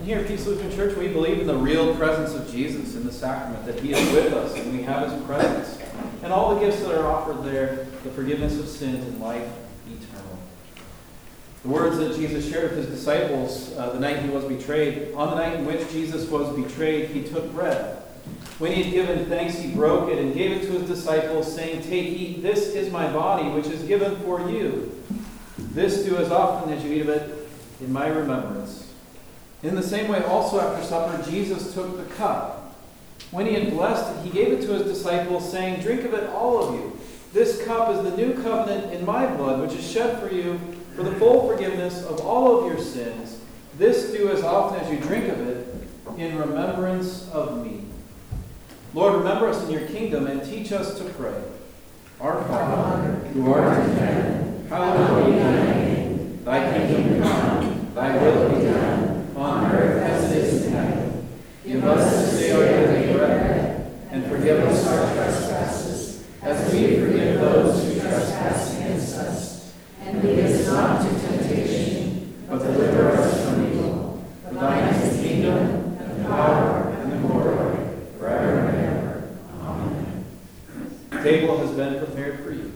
Here at Peace Lutheran Church, we believe in the real presence of Jesus in the sacrament, that He is with us and we have His presence. And all the gifts that are offered there, the forgiveness of sins and life eternal. The words that Jesus shared with His disciples the night He was betrayed. On the night in which Jesus was betrayed, He took bread. When He had given thanks, He broke it and gave it to His disciples, saying, "Take, eat, this is my body, which is given for you. This do as often as you eat of it in my remembrance." In the same way, also after supper, Jesus took the cup. When He had blessed it, He gave it to His disciples, saying, "Drink of it, all of you. This cup is the new covenant in my blood, which is shed for you for the full forgiveness of all of your sins. This do as often as you drink of it in remembrance of me." Lord, remember us in your kingdom and teach us to pray. Our Father, who art in heaven, hallowed be thy name. Thy kingdom come, thy will be done, on earth as it is in heaven. Give us this day our daily bread, and forgive us our trespasses, as we forgive those who trespass against us. And lead us not into temptation, but deliver us from evil. For thine is the kingdom, and the power, and the glory, forever and ever. Amen. The table has been prepared for you.